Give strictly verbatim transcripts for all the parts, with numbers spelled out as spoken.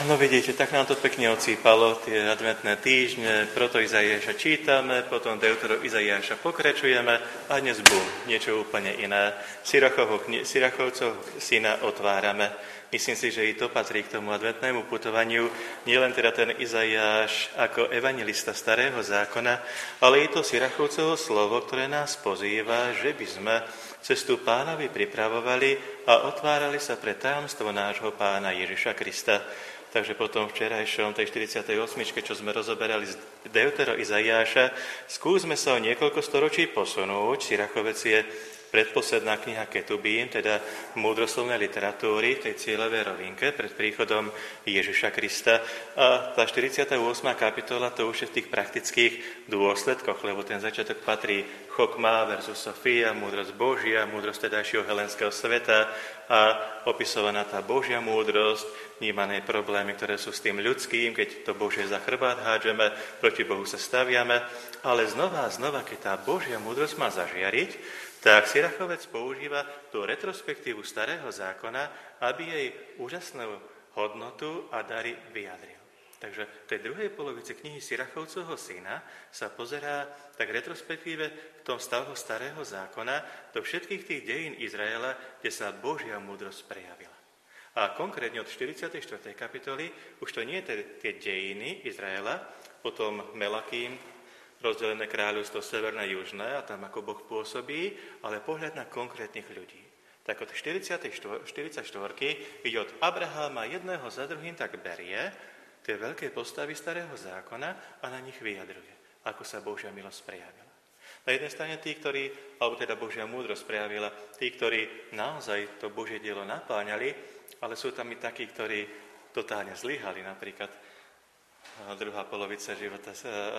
No vidíte, tak nám to pekne odsýpalo, tie adventné týždne, proto Izaiáša čítame, potom Deutero Izaiáša pokračujeme a dnes bum, niečo úplne iné. Sirachovcov syna otvárame. Myslím si, že i to patrí k tomu adventnému putovaniu, nielen teda ten Izaiáš ako evangelista starého zákona, ale i to Sirachovcovo slovo, ktoré nás pozýva, že by sme cestu Pánovi pripravovali a otvárali sa pre tajomstvo nášho Pána Ježiša Krista. Takže potom včerajšom, tej štyridsiatej ôsmičke, čo sme rozoberali z Deutero Izaiáša, skúsme sa o niekoľko storočí posunúť. Sirachovec je predposledná kniha Ketubín, teda múdroslovnej literatúry v tej cieľovej rovinke pred príchodom Ježiša Krista. A tá štyridsiata ôsma kapitola to už je v tých praktických dôsledkoch, lebo ten začiatok patrí Chokma versus Sofia, múdrosť Božia, múdrosť tedajšieho helenského sveta a opisovaná tá Božia múdrosť, vnímané problémy, ktoré sú s tým ľudským, keď to Božie za chrbát hádžeme, proti Bohu sa staviame, ale znova a znova, keď tá Božia múdrosť má zažiariť, tak Sirachovec používa tú retrospektívu starého zákona, aby jej úžasnú hodnotu a dary vyjadril. Takže v tej druhej polovici knihy Sirachovcovho syna sa pozerá tak retrospektíve v tom stavhu starého zákona do všetkých tých dejín Izraela, kde sa Božia múdrosť prejavila. A konkrétne od štyridsiatej štvrtej kapitoly už to nie je tie dejiny Izraela, potom Melakým, rozdelené kráľovstvo severné a južné a tam ako Boh pôsobí, ale pohľad na konkrétnych ľudí. Tak od štyridsaťštyri ide od Abraháma jedného za druhým, tak berie tie veľké postavy starého zákona a na nich vyjadruje, ako sa Božia milosť prejavila. Na jednej strane tí, ktorí, alebo teda Božia múdrosť prejavila, tí, ktorí naozaj to Božie dielo napáňali, ale sú tam i takí, ktorí totálne zlyhali, napríklad druhá polovica života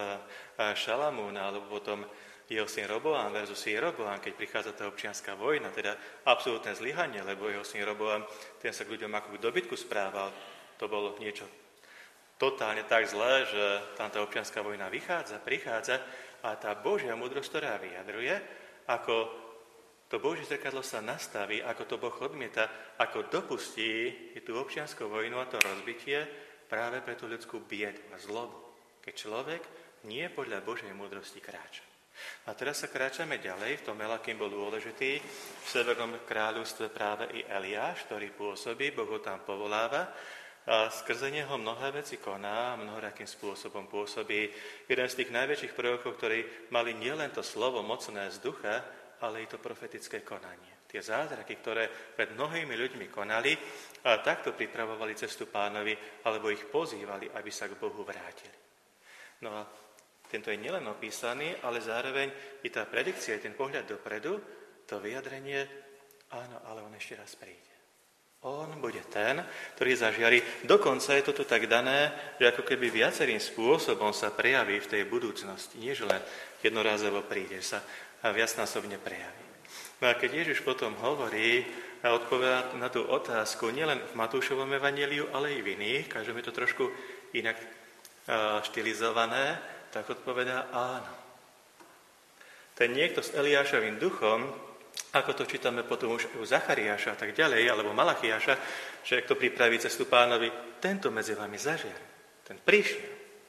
Šalamúna, alebo potom jeho syn Roboám versus Jeroboám, keď prichádza tá občianská vojna, teda absolútne zlyhanie, lebo jeho syn Roboám, ten sa k ľuďom ako k dobytku správal. To bolo niečo totálne tak zlé, že tam tá občianská vojna vychádza, prichádza a tá Božia múdrosť, ktorá vyjadruje, ako to Božie zrkadlo sa nastaví, ako to Boh odmieta, ako dopustí tú občiansku vojnu a to rozbitie práve pre tú ľudskú biedu a zlobu, keď človek nie podľa Božej múdrosti kráča. A teraz sa kráčame ďalej, v tom Melakým bol dôležitý, v severnom kráľovstve práve i Eliáš, ktorý pôsobí, Boh ho tam povoláva a skrze neho mnohé veci koná, mnohorakým spôsobom pôsobí. Jeden z tých najväčších prorokov, ktorí mali nielen to slovo mocné z ducha, ale i to profetické konanie. Tie zázraky, ktoré pred mnohými ľuďmi konali a takto pripravovali cestu Pánovi, alebo ich pozývali, aby sa k Bohu vrátili. No a tento je nielen opísaný, ale zároveň i tá predikcia, ten pohľad dopredu, to vyjadrenie, áno, ale on ešte raz príde. On bude ten, ktorý zažiari. Dokonca je to tu tak dané, že ako keby viacerým spôsobom sa prejaví v tej budúcnosti. Nie, že len jednorázovo príde, sa a viacnásobne prejaví. No a keď Ježiš potom hovorí a odpovedá na tú otázku, nielen v Matúšovom evanjeliu, ale i v iných, každom je to trošku inak štilizované, tak odpovedá áno. Ten niekto s Eliášovým duchom, ako to čítame potom už u Zachariáša a tak ďalej, alebo Malachiáša, že kto pripraví cestu Pánovi, tento medzi vami zažiari. Ten prišiel.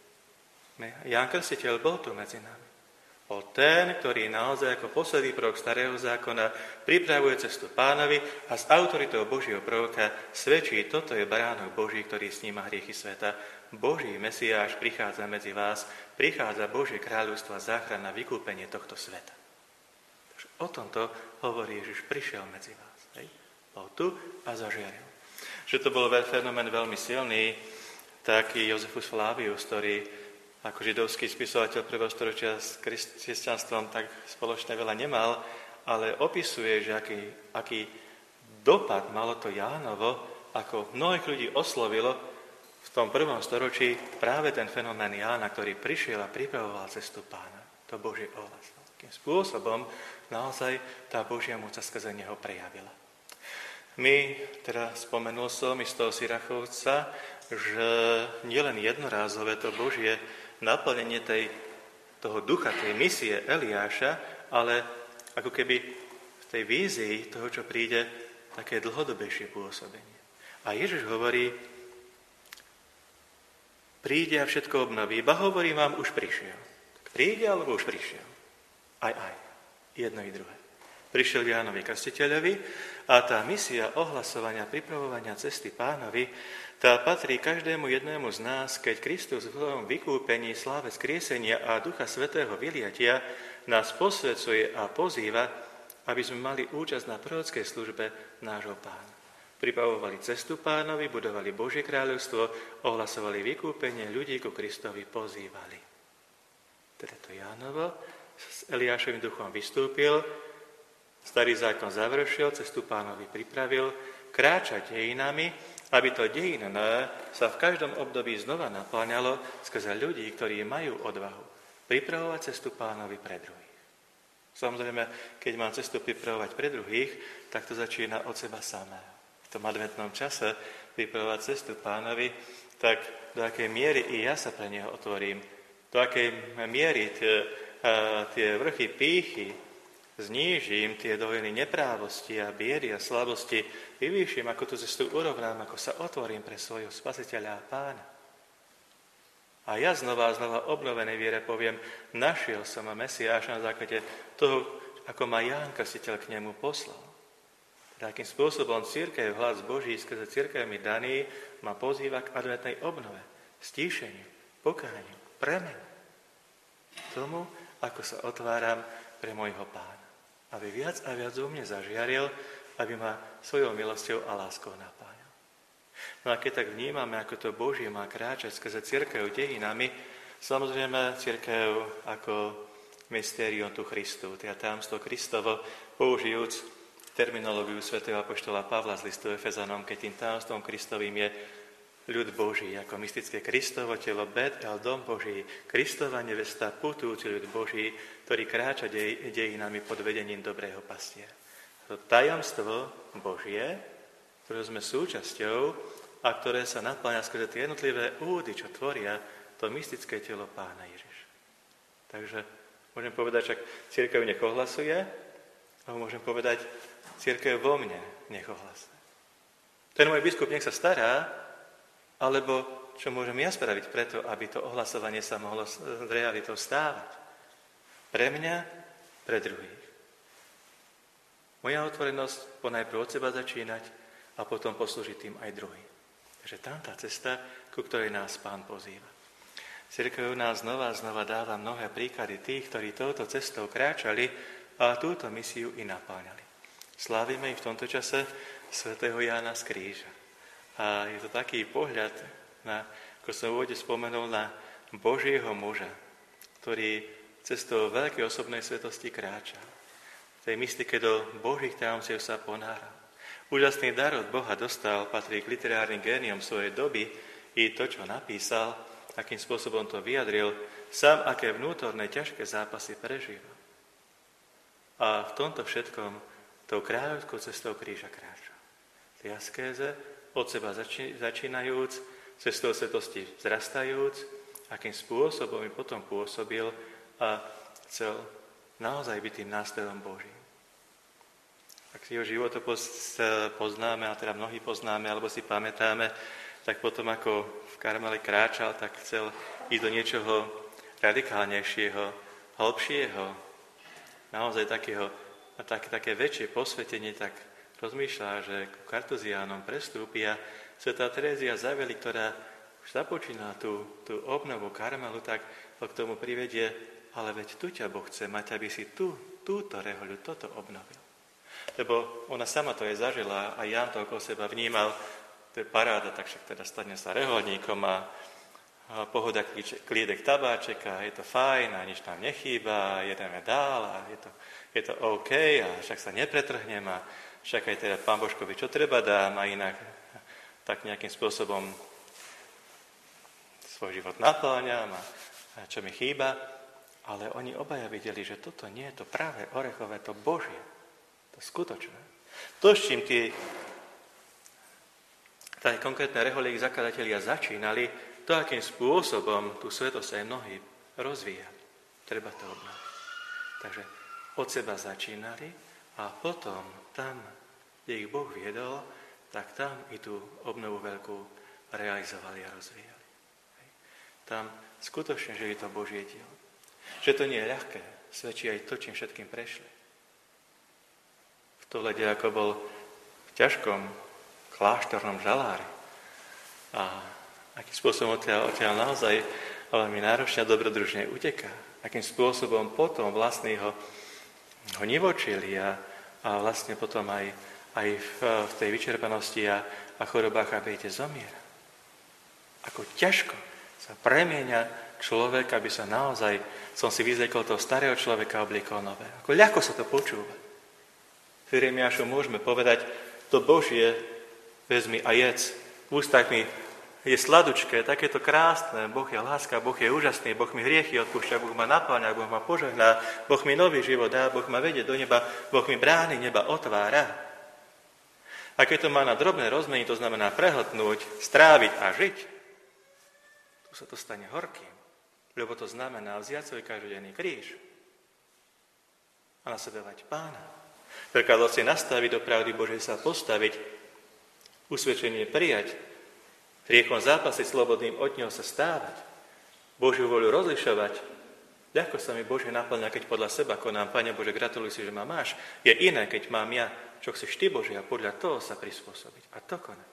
Ján Krstiteľ bol tu medzi nami. Bol ten, ktorý naozaj ako posledný prorok starého zákona pripravuje cestu Pánovi a s autoritou Božieho proroka svedčí, toto je baránok Boží, ktorý sníma hriechy sveta. Boží Mesiáš prichádza medzi vás, prichádza Božie kráľovstvo a záchrana, vykúpenie tohto sveta. Takže o tomto hovorí Ježiš, prišiel medzi vás. Hej? Bol tu a zažiaril. Že to bol fenomén veľmi silný, taký Jozefus Flavius, ktorý ako židovský spisovateľ prvého storočia s kresťanstvom tak spoločne veľa nemal, ale opisuje, že aký, aký dopad malo to Jánovo, ako mnohých ľudí oslovilo v tom prvom storočí práve ten fenomén Jána, ktorý prišiel a pripravoval cestu Pána. To Božie ohlas. Takým spôsobom naozaj tá Božia moc sa skrze neho prejavila. My, teda spomenul som z toho Sirachovca, že nielen jednorázové to Božie naplnenie tej, toho ducha, tej misie Eliáša, ale ako keby v tej vízii toho, čo príde, také dlhodobejšie pôsobenie. A Ježiš hovorí, príde a všetko obnoví. Ba hovorím vám, už prišiel. Tak príde, alebo už prišiel. Aj, aj. Jedno i druhé. Prišiel Jánovi Krstiteľovi a tá misia ohlasovania, pripravovania cesty Pánovi, tá patrí každému jednému z nás, keď Kristus v svojom vykúpení, sláve skriesenia a Ducha Svätého vyliatia nás posvedzuje a pozýva, aby sme mali účasť na prorockej službe nášho Pána. Pripravovali cestu Pánovi, budovali Božie kráľovstvo, ohlasovali vykúpenie, ľudí ku Kristovi pozývali. Teda to Jánovo s Eliášovým duchom vystúpil, starý zákon završil, cestu Pánovi pripravil, kráča dejinami, aby to dejinné sa v každom období znova napĺňalo skrze ľudí, ktorí majú odvahu pripravovať cestu Pánovi pre druhých. Samozrejme, keď mám cestu pripravovať pre druhých, tak to začína od seba samého. V tom adventnom čase pripravovať cestu Pánovi, tak do akej miery i ja sa pre neho otvorím, do akej miery tie, tie vrchy pýchy znížim, tie dojiny neprávosti a biedy a slabosti vyvýšim, ako tú cestu urovnám, ako sa otvorím pre svojho Spasiteľa a Pána. A ja znova a znova obnovenej viere poviem, našiel som a Mesiáša na základe toho, ako ma Ján Krstiteľ k nemu poslal. Takým spôsobom cirkev, hlas Boží skrze cirkev mi daný, ma pozýva k adventnej obnove, stíšeniu, pokániu, premenu. Tomu, ako sa otváram pre môjho Pána. Aby viac a viac u mne zažiaril, aby ma svojou milosťou a láskou napáňal. No a keď tak vnímame, ako to Božie má kráčať skrze cirkev dejinami, samozrejme cirkev ako mystérium tu Christu, teda tajomstvo Kristovo, použijúc terminológiu svätého apoštola Pavla z listu Efezanom, keď tým tajomstvom Kristovým je ľud Boží, ako mystické Kristovo telo, Bet el dom Boží, Kristova nevesta, putujúci ľud Boží, ktorý kráča dej, dejinami pod vedením dobrého pastiera. To tajomstvo Božie, ktoré sme súčasťou a ktoré sa napĺňa skrze tie jednotlivé údy, čo tvoria to mystické telo Pána Ježiša. Takže môžem povedať, že cirkev nech ohlasuje, a môžem povedať, cirkev vo mne nech ohlasuje. Ten môj biskup nech sa stará, alebo čo môžem ja spraviť preto, aby to ohlasovanie sa mohlo s realitou stávať. Pre mňa, pre druhých. Moja otvorenosť ponajprv od seba začínať a potom poslúžiť tým aj druhým. Takže tam tá cesta, ku ktorej nás Pán pozýva. Cirkev nás znova a znova dáva mnohé príklady tých, ktorí touto cestou kráčali a túto misiu i napáňali. Slávime i v tomto čase svätého Jána z Kríža. A je to taký pohľad, na, ako som v úvode spomenul, na Božieho muža, ktorý cestou veľkej osobnej svetosti kráča. V tej mystike do Božích tajomstiev sa ponára. Úžasný dar od Boha dostal, patrí k literárnym géniom svojej doby i to, čo napísal, akým spôsobom to vyjadril, sám aké vnútorné ťažké zápasy prežíva. A v tomto všetkom tou kráľovskou cestou kríža kráča. V tej askéze od seba zači- začínajúc, cestou svetosti vzrastajúc, akým spôsobom i potom pôsobil a chcel naozaj byť tým nástrojom Božím. Ak si jeho životopis poznáme, a teda mnohí poznáme, alebo si pamätáme, tak potom ako v Karmele kráčal, tak chcel ísť do niečoho radikálnejšieho, hlbšieho, naozaj takého, také, také väčšie posvetenie, tak rozmýšľa, že k Kartuziánom prestúpi a svätá Terézia z Avily, ktorá už započína tú, tú obnovu Karmelu, tak ho k tomu privedie, ale veď tu ťa Boh chce mať, aby si tu, túto rehoľu, toto obnovil. Lebo ona sama to je zažila a Ján to okolo seba vnímal, to je paráda, tak však teda stane sa reholníkom a, a pohoda kliedek tabáčeka, je to fajn a nič nám nechýba, jedeme dál a je to, je to OK a však sa nepretrhnem a však aj teda Pán Božkovi čo treba dám a inak tak nejakým spôsobom svoj život napĺňam a, a čo mi chýba. Ale oni obaja videli, že toto nie je to práve orechové, to Božie, to skutočné. To, s čím tí tá konkrétne reholík zakladatelia začínali, to, akým spôsobom tú svetosť aj mnohí rozvíjali. Treba to obnoviť. Takže od seba začínali a potom tam, kde ich Boh viedol, tak tam i tú obnovu veľkú realizovali a rozvíjali. tam skutočne žili to Božie dielo. Že to nie je ľahké, svedčí aj to, čím všetkým prešli. V to hľade, ako bol v ťažkom kláštornom žalári a akým spôsobom odtiaľ, odtiaľ naozaj veľmi náročne a dobrodružne uteká. Akým spôsobom potom vlastní ho, ho nivočili a, a vlastne potom aj, aj v, v tej vyčerpanosti a, a chorobách a biede zomiera. Ako ťažko sa premieňa človek, aby sa naozaj, som si vyzliekol toho starého človeka a obliekol nové. Ako ľahko sa to počúva. V Jeremiášu môžeme povedať, to Božie vezmi a jedz. V ústach mi je sladučké, takéto krásne. Boh je láska, Boh je úžasný, Boh mi hriechy odpúšťa, Boh ma napĺňa, Boh ma požehná, Boh mi nový život dá, Boh ma vedie do neba, Boh mi brány neba otvára. A keď to má na drobné rozmeny, to znamená prehltnúť, stráviť a žiť, tu sa to stane horkým, lebo to znamená vziať svoj každodenný kríž a nasledovať Pána. Prekladal si nastaviť do pravdy Božej sa postaviť, usvedčenie prijať, hriechom zápasiť, slobodným od neho sa stávať, Božiu voľu rozlišovať. Ľahko sa mi Bože naplňa, keď podľa seba konám, Pane Bože, gratuluj si, že ma máš. Je iné, keď mám ja, čo chceš ty, Bože, a podľa toho sa prispôsobiť a to konať.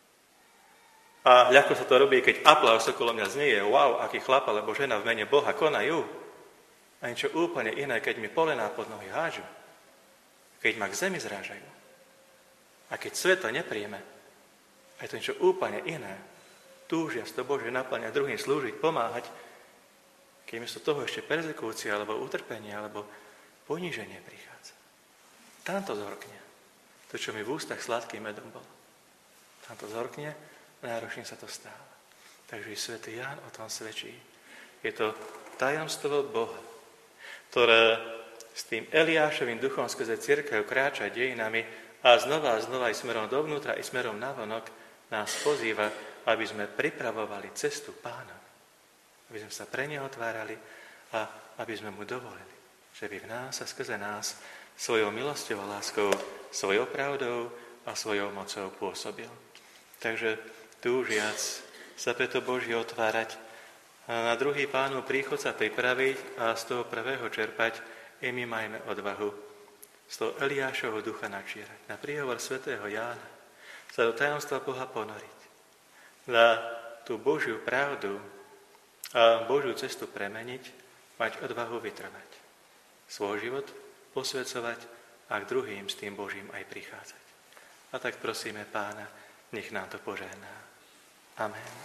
A ľahko sa to robí, keď aplauz okolo mňa znie, wow, aký chlap alebo žena v mene Boha konajú. A niečo úplne iné, keď mi polená pod nohy hážu, keď ma k zemi zrážajú. A keď svet to nepríjme, je to niečo úplne iné. Túžia to Bože naplňať, druhým slúžiť, pomáhať, keď miesto toho ešte perzekúcia, alebo utrpenie, alebo poníženie prichádza. Tam to zhorkne. To, čo mi v ústach sladkým medom bolo. Tam to zhorkne, náročne sa to stáva. Takže i svätý Ján o tom svedčí. Je to tajomstvo Boha, ktoré s tým Eliášovým duchom skrze cirkev kráča dejinami a znova a znova aj smerom dovnútra, aj smerom navonok nás pozýva, aby sme pripravovali cestu Pána. Aby sme sa pre neho otvárali a aby sme mu dovolili, že by v nás a skrze nás svojou milosťou a láskou, svojou pravdou a svojou mocou pôsobil. Takže túžiac sa preto Boží otvárať a na druhý Pánov príchod sa pripraviť a z toho prvého čerpať, i my majme odvahu z toho Eliášovho ducha načírať. Na príhovor svätého Jána sa do tajomstva Boha ponoriť. Na tú Božiu pravdu a Božiu cestu premeniť, mať odvahu vytrvať. Svoj život posväcovať a k druhým s tým Božím aj prichádzať. A tak prosíme Pána, nech nám to požehná. Amen.